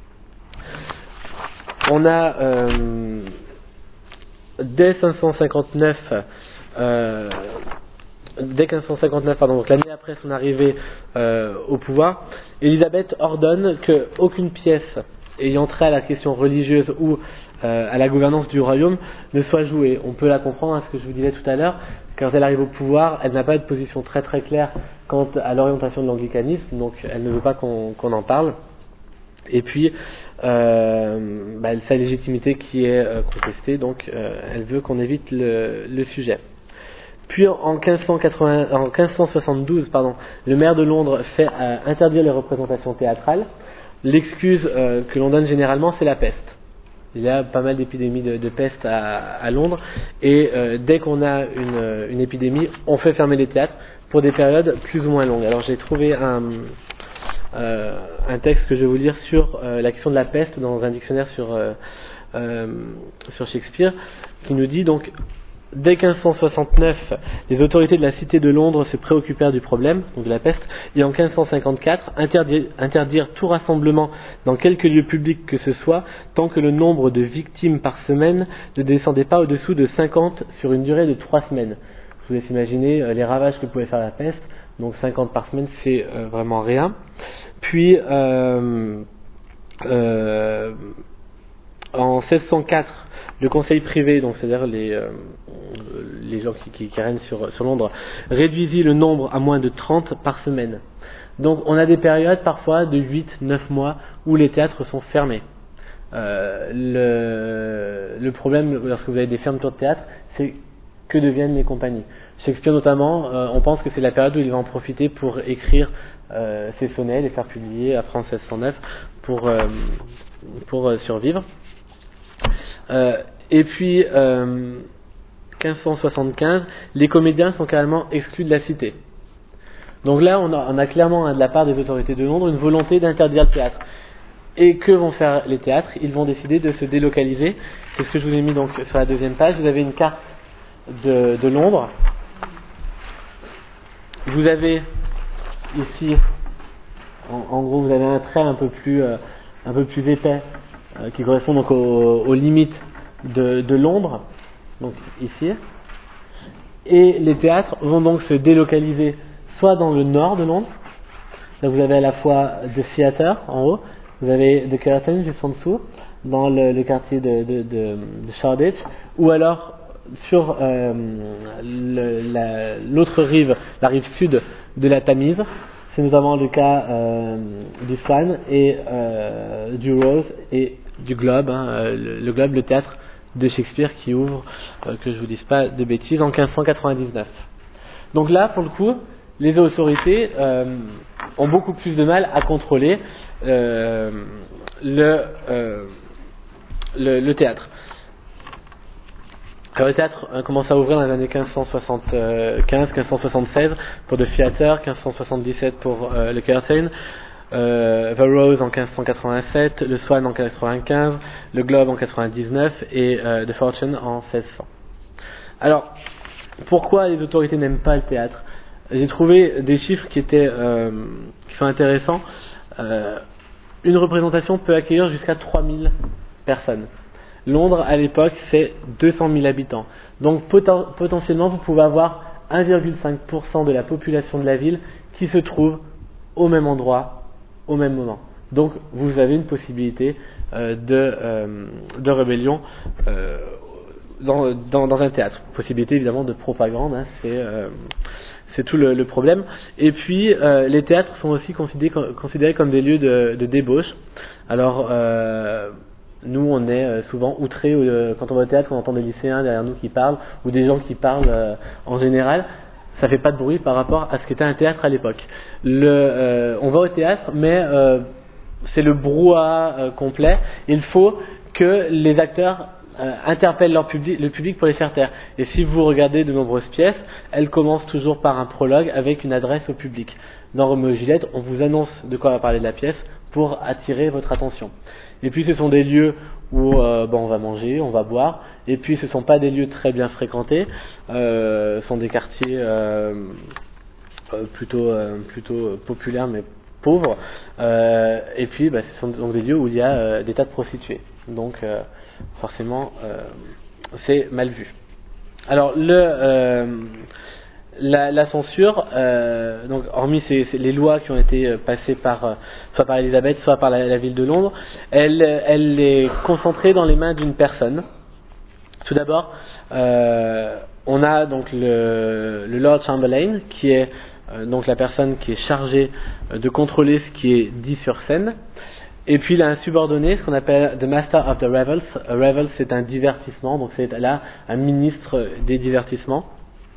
On a, euh, dès cinq cent cinquante-neuf, euh, dès quinze cent cinquante-neuf, pardon, donc l'année après son arrivée euh, au pouvoir, Élisabeth ordonne qu'aucune pièce ayant trait à la question religieuse ou euh, à la gouvernance du royaume ne soit jouée. On peut la comprendre à ce que je vous disais tout à l'heure. Quand elle arrive au pouvoir, elle n'a pas de position très très claire quant à l'orientation de l'anglicanisme, donc elle ne veut pas qu'on, qu'on en parle. Et puis, euh, bah, sa légitimité qui est euh, contestée, donc euh, elle veut qu'on évite le, le sujet. Puis en, quinze cent quatre-vingts, en quinze cent soixante-douze, pardon, le maire de Londres fait euh, interdire les représentations théâtrales. L'excuse euh, que l'on donne généralement, c'est la peste. Il y a pas mal d'épidémies de, de peste à, à Londres, et euh, dès qu'on a une, une épidémie, on fait fermer les théâtres pour des périodes plus ou moins longues. Alors j'ai trouvé un, euh, un texte que je vais vous lire sur euh, la question de la peste dans un dictionnaire sur, euh, euh, sur Shakespeare, qui nous dit donc: dès quinze cent soixante-neuf, les autorités de la cité de Londres se préoccupèrent du problème, donc de la peste, et en quinze cent cinquante-quatre, interdire, interdire tout rassemblement dans quelque lieu public que ce soit, tant que le nombre de victimes par semaine ne descendait pas au-dessous de cinquante sur une durée de trois semaines. Je vous laisse imaginer euh, les ravages que pouvait faire la peste, donc cinquante par semaine, c'est euh, vraiment rien. Puis, euh, euh, en seize cent quatre, le conseil privé, donc c'est-à-dire les, euh, les gens qui, qui, qui règnent sur, sur Londres, réduisit le nombre à moins de trente par semaine. Donc on a des périodes parfois de huit neuf mois où les théâtres sont fermés. Euh, le, le problème lorsque vous avez des fermetures de théâtre, c'est que deviennent les compagnies. Shakespeare notamment, euh, on pense que c'est la période où il va en profiter pour écrire euh, ses sonnets, les faire publier après en seize cent neuf pour, euh, pour euh, survivre. Euh, et puis, euh, quinze cent soixante-quinze, les comédiens sont carrément exclus de la cité. Donc là, on a, on a clairement, hein, de la part des autorités de Londres, une volonté d'interdire le théâtre. Et que vont faire les théâtres? Ils vont décider de se délocaliser. C'est ce que je vous ai mis donc sur la deuxième page. Vous avez une carte de, de Londres. Vous avez ici, en, en gros, vous avez un trait un peu plus, euh, un peu plus épais euh, qui correspond donc aux, aux limites de, de Londres, donc ici. Et les théâtres vont donc se délocaliser soit dans le nord de Londres. Là, vous avez à la fois The Theatre en haut, vous avez The Curtain juste en dessous, dans le, le quartier de, de, de, de Shoreditch, ou alors sur euh, le, la, l'autre rive, la rive sud de la Tamise. C'est notamment le cas euh, du Swan et euh, du Rose et du Globe, hein, le, le Globe, le théâtre de Shakespeare qui ouvre, euh, que je vous dise pas de bêtises, en quinze cent quatre-vingt-dix-neuf. Donc là, pour le coup, les autorités euh, ont beaucoup plus de mal à contrôler euh, le, euh, le, le théâtre. Alors, le théâtre euh, commence à ouvrir dans les années quinze cent soixante-quinze quinze cent soixante-seize pour The Theatre, quinze cent soixante-dix-sept pour euh, le Curtain, euh, The Rose en quinze cent quatre-vingt-sept, le Swan en quatre-vingt-quinze, le Globe en quatre-vingt-dix-neuf et euh, The Fortune en seize cents. Alors, pourquoi les autorités n'aiment pas le théâtre? J'ai trouvé des chiffres qui étaient euh, qui sont intéressants. Euh, une représentation peut accueillir jusqu'à trois mille personnes. Londres, à l'époque, c'est deux cent mille habitants. Donc, poten- potentiellement, vous pouvez avoir un virgule cinq pour cent de la population de la ville qui se trouve au même endroit, au même moment. Donc, vous avez une possibilité euh, de, euh, de rébellion euh, dans, dans, dans un théâtre. Possibilité, évidemment, de propagande, hein, c'est... Euh, C'est tout le, le problème. Et puis, euh, les théâtres sont aussi considérés, considérés comme des lieux de, de débauche. Alors, euh, nous, on est souvent outrés euh, quand on va au théâtre, on entend des lycéens derrière nous qui parlent, ou des gens qui parlent euh, en général. Ça fait pas de bruit par rapport à ce qu'était un théâtre à l'époque. Le, euh, on va au théâtre, mais euh, c'est le brouhaha euh, complet. Il faut que les acteurs Euh, interpellent leur public, le public pour les faire taire. Et si vous regardez de nombreuses pièces, elles commencent toujours par un prologue avec une adresse au public. Dans Roméo et Juliette, on vous annonce de quoi va parler de la pièce pour attirer votre attention. Et puis ce sont des lieux où euh, bon, on va manger, on va boire, et puis ce ne sont pas des lieux très bien fréquentés, euh, ce sont des quartiers euh, plutôt, euh, plutôt populaires mais pauvres, euh, et puis bah, ce sont donc des lieux où il y a euh, des tas de prostituées. Donc euh, forcément euh, c'est mal vu. Alors le euh, la, la censure, euh, donc hormis ces, ces, les lois qui ont été passées par euh, soit par Elisabeth, soit par la, la ville de Londres, elle, elle est concentrée dans les mains d'une personne. Tout d'abord, euh, on a donc le, le Lord Chamberlain qui est euh, donc la personne qui est chargée euh, de contrôler ce qui est dit sur scène. Et puis il a un subordonné, ce qu'on appelle The Master of the Revels. A Revel, c'est un divertissement, donc c'est là un ministre des divertissements.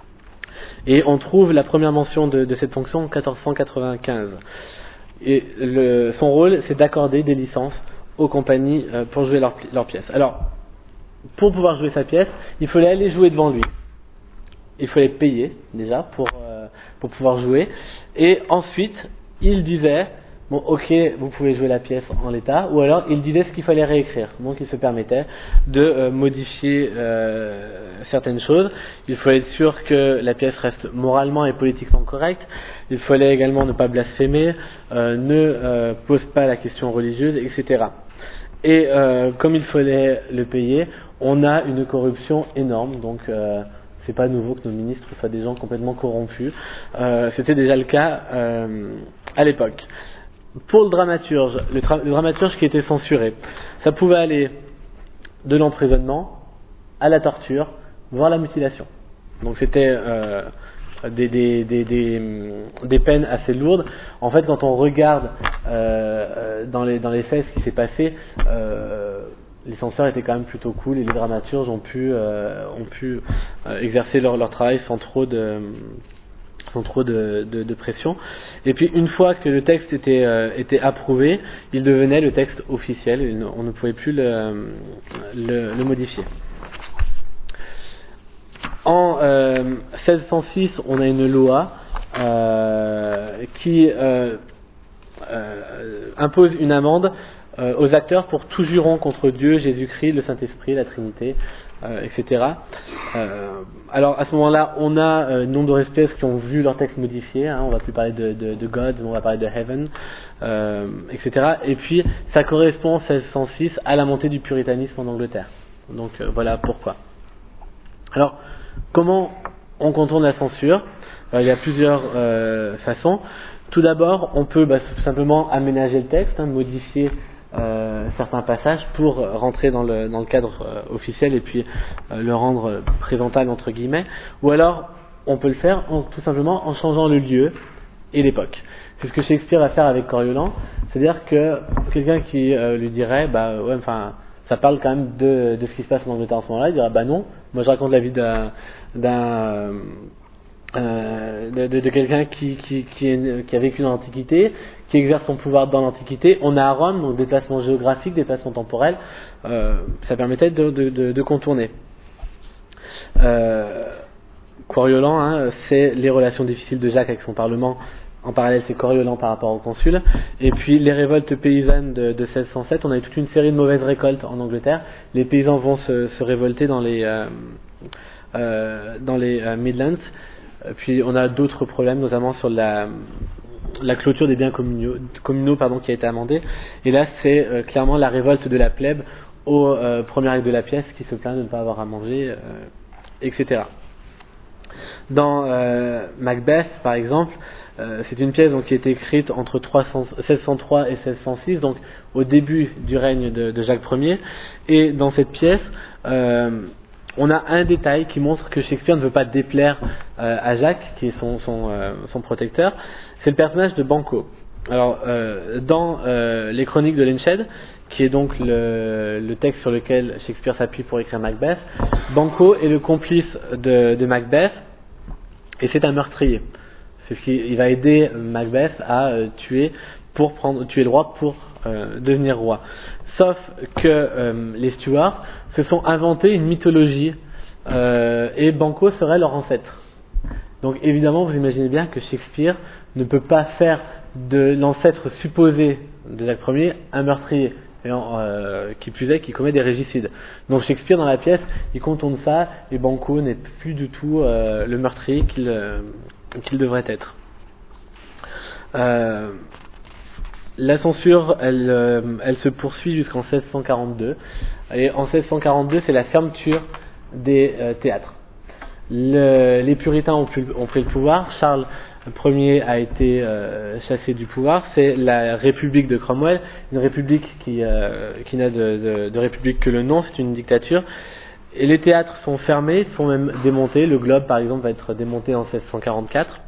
Et on trouve la première mention de, de cette fonction en quatorze cent quatre-vingt-quinze. Et le, son rôle, c'est d'accorder des licences aux compagnies euh, pour jouer leurs leur pièces. Alors, pour pouvoir jouer sa pièce, il fallait aller jouer devant lui. Il fallait payer déjà pour, euh, pour pouvoir jouer. Et ensuite, il disait... Bon, ok, vous pouvez jouer la pièce en l'état, ou alors il disait ce qu'il fallait réécrire. Donc il se permettait de euh, modifier euh, certaines choses. Il fallait être sûr que la pièce reste moralement et politiquement correcte. Il fallait également ne pas blasphémer, euh, ne euh, pose pas la question religieuse, et cetera. Et euh, comme il fallait le payer, on a une corruption énorme. Donc euh, c'est pas nouveau que nos ministres soient des gens complètement corrompus. Euh, c'était déjà le cas euh, à l'époque. Pour le dramaturge, le, tra- le dramaturge qui était censuré, ça pouvait aller de l'emprisonnement à la torture, voire la mutilation. Donc c'était euh, des, des, des, des, des peines assez lourdes. En fait, quand on regarde euh, dans, les, dans les faits ce qui s'est passé, euh, les censeurs étaient quand même plutôt cool et les dramaturges ont pu, euh, ont pu euh, exercer leur, leur travail sans trop de... sans trop de, de, de pression. Et puis une fois que le texte était, euh, était approuvé, il devenait le texte officiel, on ne pouvait plus le, le, le modifier. En euh, seize cent six, on a une loi euh, qui euh, euh, impose une amende euh, aux acteurs pour tout juron contre Dieu, Jésus-Christ, le Saint-Esprit, la Trinité, euh, et cetera. Euh, alors à ce moment-là, on a euh, nombre de espèces qui ont vu leur texte modifié. Hein, on va plus parler de, de, de God, on va parler de Heaven, euh, et cetera. Et puis ça correspond en seize cent six à la montée du puritanisme en Angleterre. Donc euh, voilà pourquoi. Alors comment on contourne la censure? Alors, il y a plusieurs euh, façons. Tout d'abord, on peut bah, simplement aménager le texte, hein, modifier euh, certains passages pour rentrer dans le, dans le cadre euh, officiel et puis euh, le rendre présentable entre guillemets. Ou alors, on peut le faire en, tout simplement en changeant le lieu et l'époque. C'est ce que Shakespeare va faire avec Coriolan. C'est-à-dire que quelqu'un qui euh, lui dirait, bah ouais, enfin, ça parle quand même de, de ce qui se passe en Angleterre en ce moment-là, il dirait, bah non, moi je raconte la vie d'un, d'un Euh, de, de, de quelqu'un qui, qui, qui, est, qui a vécu dans l'Antiquité, qui exerce son pouvoir dans l'Antiquité. On a à Rome, donc déplacement géographique, déplacement temporel, euh, ça permettait de, de, de, de contourner. Euh, Coriolan, hein, c'est les relations difficiles de Jacques avec son parlement. En parallèle, c'est Coriolan par rapport au consul. Et puis les révoltes paysannes de, de seize cent sept, on a eu toute une série de mauvaises récoltes en Angleterre. Les paysans vont se, se révolter dans les, euh, euh, dans les euh, Midlands. Puis on a d'autres problèmes, notamment sur la, la clôture des biens communaux, communaux pardon, qui a été amendée. Et là, c'est euh, clairement la révolte de la plèbe au euh, premier acte de la pièce qui se plaint de ne pas avoir à manger, euh, et cetera. Dans euh, Macbeth, par exemple, euh, c'est une pièce donc, qui a été écrite entre seize cent trois et seize cent six, donc au début du règne de, de Jacques Ier. Et dans cette pièce, euh, on a un détail qui montre que Shakespeare ne veut pas déplaire euh, à Jacques, qui est son, son, euh, son protecteur. C'est le personnage de Banquo. Alors, euh, dans euh, les Chroniques de Lenshed, qui est donc le, le texte sur lequel Shakespeare s'appuie pour écrire Macbeth, Banquo est le complice de, de Macbeth, et c'est un meurtrier. C'est ce qui il va aider Macbeth à euh, tuer pour prendre tuer le roi pour euh, devenir roi. Sauf que euh, les Stuarts se sont inventés une mythologie euh, et Banquo serait leur ancêtre. Donc évidemment, vous imaginez bien que Shakespeare ne peut pas faire de l'ancêtre supposé de Jacques Ier un meurtrier, et en, euh, qui plus est, qui commet des régicides. Donc Shakespeare dans la pièce, il contourne ça et Banquo n'est plus du tout euh, le meurtrier qu'il, euh, qu'il devrait être. Euh, La censure, elle, euh, elle se poursuit jusqu'en seize cent quarante-deux. Et en seize cent quarante-deux, c'est la fermeture des euh, théâtres. Le, les puritains ont, pu, ont pris le pouvoir. Charles Ier a été euh, chassé du pouvoir. C'est la République de Cromwell, une république qui, euh, qui n'a de, de, de république que le nom, c'est une dictature. Et les théâtres sont fermés, sont même démontés. Le Globe, par exemple, va être démonté en seize cent quarante-quatre.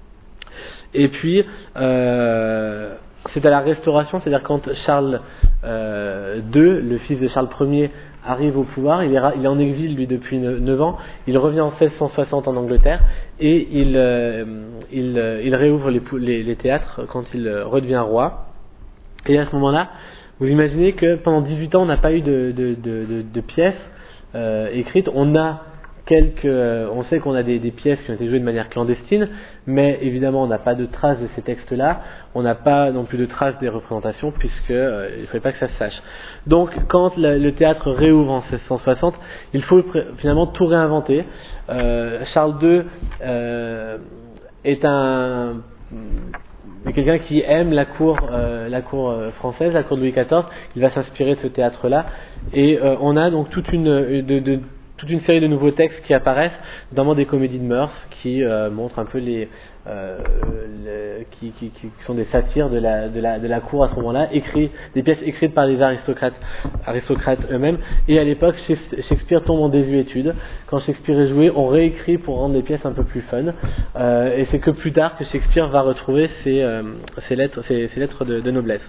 Et puis, euh, c'est à la Restauration, c'est-à-dire quand Charles euh, deux, le fils de Charles Ier, arrive au pouvoir, il est, il est en exil lui depuis neuf ans, il revient en seize cent soixante en Angleterre et il, euh, il, euh, il réouvre les, les, les théâtres quand il redevient roi. Et à ce moment-là, vous imaginez que pendant dix-huit ans, on n'a pas eu de, de, de, de, de pièces euh, écrites. On a quelques, euh, on sait qu'on a des, des pièces qui ont été jouées de manière clandestine, mais évidemment on n'a pas de traces de ces textes-là, on n'a pas non plus de traces des représentations puisque euh, il ne fallait pas que ça se sache. Donc quand le, le théâtre réouvre en seize cent soixante, il faut pr- finalement tout réinventer. Euh, Charles deux euh, est un est quelqu'un qui aime la cour, euh, la cour euh, française, la cour de Louis quatorze. Il va s'inspirer de ce théâtre-là, et euh, on a donc toute une de, de toute une série de nouveaux textes qui apparaissent, notamment des comédies de mœurs qui euh, montrent un peu les, euh, les qui, qui, qui sont des satires de la, de la, de la cour à ce moment-là, écrits, des pièces écrites par les aristocrates, aristocrates eux-mêmes. Et à l'époque, Shakespeare tombe en désuétude. Quand Shakespeare est joué, on réécrit pour rendre les pièces un peu plus fun. Euh, et c'est que plus tard que Shakespeare va retrouver ses, euh, ses lettres, ses, ses lettres de, de noblesse.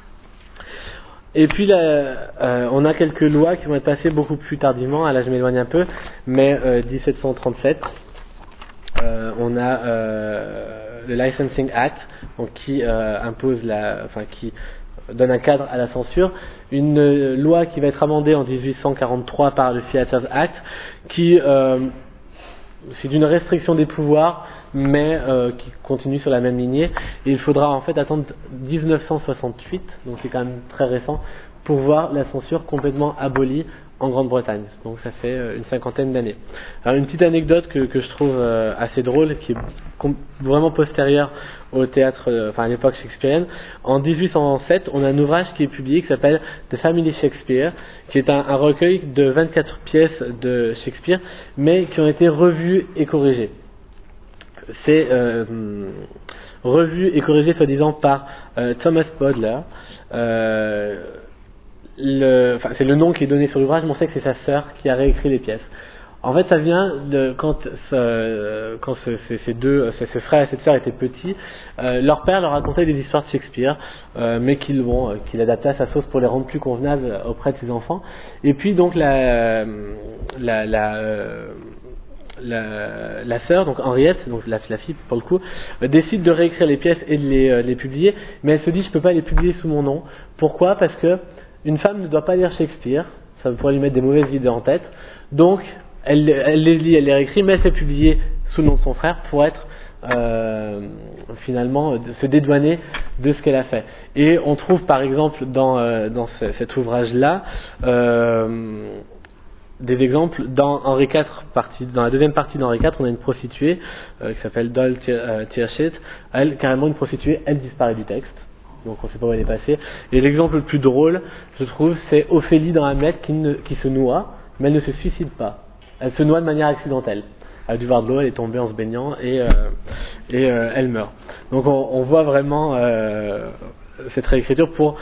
Et puis là, euh, on a quelques lois qui vont être passées beaucoup plus tardivement. Là, je m'éloigne un peu, mais euh, dix-sept cent trente-sept, euh, on a euh, le Licensing Act, donc qui euh, impose la, enfin qui donne un cadre à la censure. Une euh, loi qui va être amendée en dix-huit cent quarante-trois par le Theatres Act, qui euh, c'est d'une restriction des pouvoirs mais euh, qui continue sur la même lignée. Et il faudra en fait attendre dix-neuf cent soixante-huit, donc c'est quand même très récent, pour voir la censure complètement abolie en Grande-Bretagne. Donc ça fait euh, une cinquantaine d'années. Alors une petite anecdote que, que je trouve euh, assez drôle, qui est com- vraiment postérieure au théâtre, euh, enfin à l'époque shakespearienne. En dix-huit cent sept, on a un ouvrage qui est publié qui s'appelle The Family Shakespeare, qui est un, un recueil de vingt-quatre pièces de Shakespeare, mais qui ont été revues et corrigées. C'est euh, revu et corrigé soi-disant par euh, Thomas Bodler. Euh, le, enfin, c'est le nom qui est donné sur l'ouvrage, mais on sait que c'est sa sœur qui a réécrit les pièces. En fait, ça vient de quand, ce, quand ce, ces, ces deux, ces, ces frères et cette sœur étaient petits, euh, leur père leur racontait des histoires de Shakespeare, euh, mais qu'il bon, qu'il adaptait à sa sauce pour les rendre plus convenables auprès de ses enfants. Et puis donc la, la, la euh, La, la sœur, donc Henriette, donc la, la fille pour le coup, euh, décide de réécrire les pièces et de les, euh, les publier, mais elle se dit je peux pas les publier sous mon nom. Pourquoi ? Parce que une femme ne doit pas lire Shakespeare, ça pourrait lui mettre des mauvaises idées en tête. Donc elle, elle les lit, elle les réécrit, mais elle fait publier sous le nom de son frère pour être euh, finalement de se dédouaner de ce qu'elle a fait. Et on trouve par exemple dans, euh, dans ce, cet ouvrage-là euh, des exemples. Dans Henri quatre, partie, dans la deuxième partie d'Henri quatre, on a une prostituée euh, qui s'appelle Doll Tearsheet. Elle, carrément une prostituée, elle disparaît du texte, donc on ne sait pas où elle est passée. Et l'exemple le plus drôle, je trouve, c'est Ophélie dans Hamlet qui, ne, qui se noie, mais elle ne se suicide pas. Elle se noie de manière accidentelle. Elle a dû voir de l'eau, elle est tombée en se baignant et, euh, et euh, elle meurt. Donc on, on voit vraiment euh, cette réécriture pour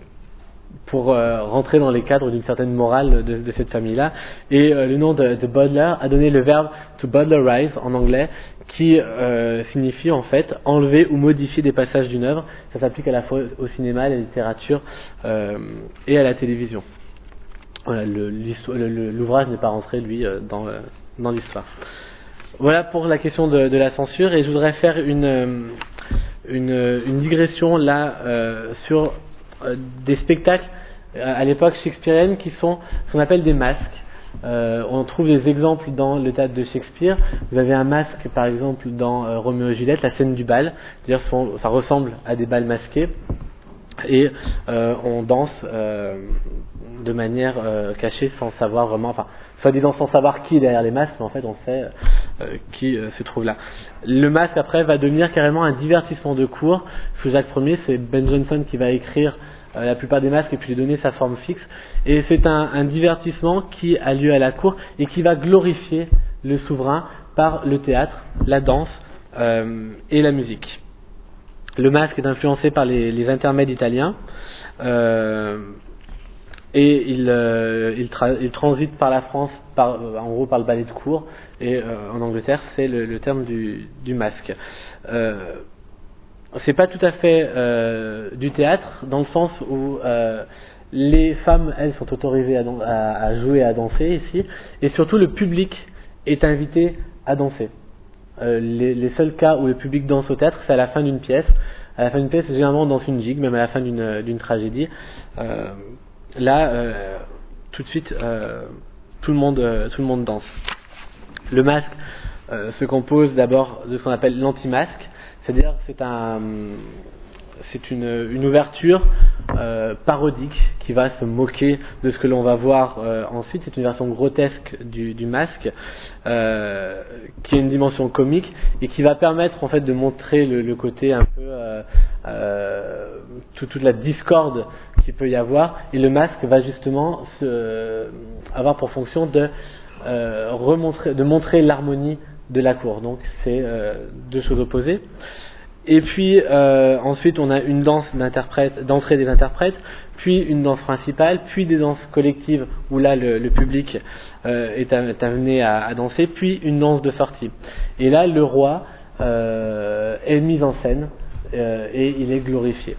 pour euh, rentrer dans les cadres d'une certaine morale de, de cette famille-là. Et euh, le nom de, de Bodler a donné le verbe to bodlerize en anglais, qui euh, signifie en fait enlever ou modifier des passages d'une œuvre. Ça s'applique à la fois au cinéma, à la littérature euh, et à la télévision. Voilà, le, le, l'ouvrage n'est pas rentré, lui, euh, dans, euh, dans l'histoire. Voilà pour la question de, de la censure, et je voudrais faire une, une, une digression là euh, sur euh, des spectacles euh, à l'époque shakespearienne qui sont ce qu'on appelle des masques. Euh, on trouve des exemples dans le théâtre de Shakespeare. Vous avez un masque par exemple dans euh, Roméo et Juliette, la scène du bal, c'est-à-dire ça ressemble à des bals masqués, et euh, on danse euh, de manière euh, cachée sans savoir vraiment, enfin soi-disant sans savoir qui est derrière les masques, mais en fait on sait euh, qui euh, se trouve là. Le masque après va devenir carrément un divertissement de cour. Sous Jacques Ier, c'est Ben Jonson qui va écrire euh, la plupart des masques et puis lui donner sa forme fixe, et c'est un, un divertissement qui a lieu à la cour et qui va glorifier le souverain par le théâtre, la danse euh, et la musique. Le masque est influencé par les, les intermèdes italiens euh, et il, euh, il, tra- il transite par la France, par, euh, en gros par le ballet de cour, et euh, en Angleterre c'est le, le terme du, du masque. Euh, c'est pas tout à fait euh, du théâtre dans le sens où euh, les femmes elles sont autorisées à, à, à jouer, à danser ici, et surtout le public est invité à danser. Euh, les, les seuls cas où le public danse au théâtre, c'est à la fin d'une pièce. À la fin d'une pièce, généralement on danse une gigue, même à la fin d'une, d'une tragédie. Euh, là, euh, tout de suite, euh, tout le monde, euh, tout le monde danse. Le masque euh, se compose d'abord de ce qu'on appelle l'anti-masque, c'est-à-dire c'est un, c'est une, une ouverture euh, parodique qui va se moquer de ce que l'on va voir euh, ensuite. C'est une version grotesque du, du masque euh, qui a une dimension comique et qui va permettre en fait de montrer le, le côté un peu euh, euh, tout, toute la discorde qu'il peut y avoir, et le masque va justement se, avoir pour fonction de euh, remontrer, de montrer l'harmonie de la cour. Donc c'est euh, deux choses opposées. Et puis euh, ensuite on a une danse d'interprète, d'entrée des interprètes, puis une danse principale, puis des danses collectives où là le, le public euh, est, à, est amené à, à danser, puis une danse de sortie. Et là le roi euh, est mis en scène euh, et il est glorifié.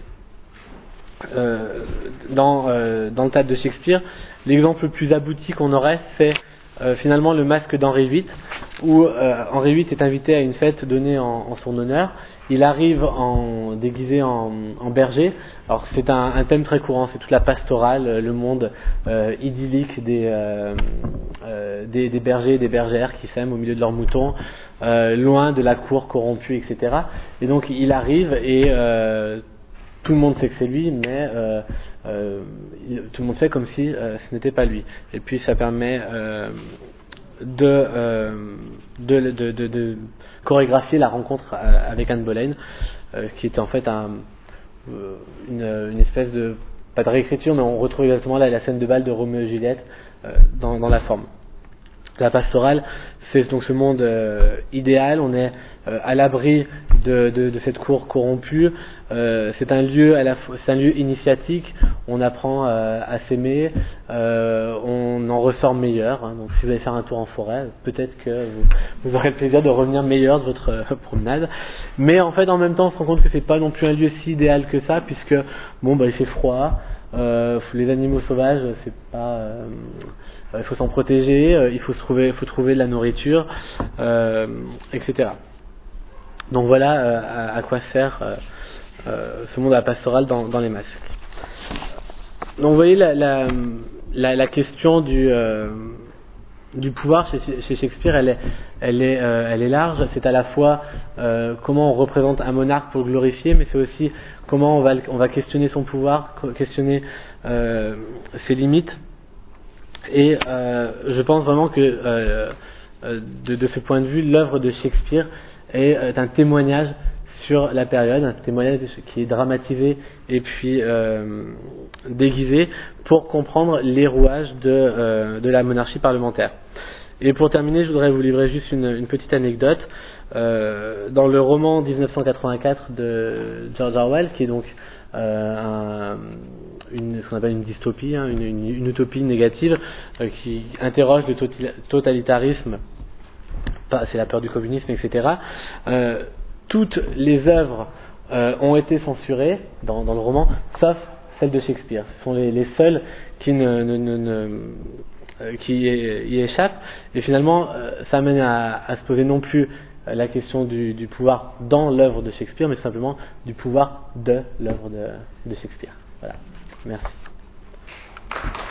Euh, dans, euh, dans le théâtre de Shakespeare, l'exemple le plus abouti qu'on aurait, c'est euh, finalement le masque d'Henri huit, où euh, Henri huit est invité à une fête donnée en, en son honneur. Il arrive en, déguisé en, en berger. Alors c'est un, un thème très courant, c'est toute la pastorale, le monde euh, idyllique des, euh, euh, des, des bergers et des bergères qui s'aiment au milieu de leurs moutons, euh, loin de la cour corrompue, et cetera. Et donc il arrive et euh, tout le monde sait que c'est lui, mais euh, euh, il, tout le monde fait comme si euh, ce n'était pas lui. Et puis ça permet euh, de, euh, de, de, de, de chorégraphier la rencontre avec Anne Boleyn, euh, qui était en fait un, euh, une, une espèce de, pas de réécriture, mais on retrouve exactement là la scène de bal de Roméo et Juliette euh, dans, dans la forme. La pastorale, c'est donc ce monde euh, idéal, on est euh, à l'abri de, de, de cette cour corrompue, euh, c'est un lieu à la fois, c'est un lieu initiatique, on apprend euh, à s'aimer, euh, on en ressort meilleur, hein, donc si vous allez faire un tour en forêt, peut-être que vous, vous aurez le plaisir de revenir meilleur de votre euh, promenade, mais en fait en même temps on se rend compte que c'est pas non plus un lieu si idéal que ça, puisque bon bah il fait froid, euh, les animaux sauvages c'est pas... Euh, il faut s'en protéger, euh, il faut se trouver, faut trouver de la nourriture, euh, et cetera. Donc voilà euh, à, à quoi sert euh, euh, ce monde à la pastorale dans, dans les masques. Donc vous voyez la, la, la, la question du, euh, du pouvoir chez, chez Shakespeare, elle est, elle est, euh, elle est large. C'est à la fois euh, comment on représente un monarque pour le glorifier, mais c'est aussi comment on va, on va questionner son pouvoir, questionner euh, ses limites. Et euh, je pense vraiment que euh, de, de ce point de vue, l'œuvre de Shakespeare est, est un témoignage sur la période, un témoignage qui est dramatisé et puis euh, déguisé pour comprendre les rouages de, euh, de la monarchie parlementaire. Et pour terminer, je voudrais vous livrer juste une, une petite anecdote. Euh, dans le roman dix-neuf cent quatre-vingt-quatre de George Orwell, qui est donc euh, un, une, ce qu'on appelle une dystopie, hein, une, une, une utopie négative, euh, qui interroge le totalitarisme, c'est la peur du communisme, et cetera. Euh, toutes les œuvres euh, ont été censurées dans, dans le roman, sauf celles de Shakespeare. Ce sont les, les seules qui ne, ne, ne, ne qui y échappent. Et finalement, euh, ça amène à, à se poser non plus la question du, du pouvoir dans l'œuvre de Shakespeare, mais tout simplement du pouvoir de l'œuvre de, de Shakespeare. Voilà. Merci.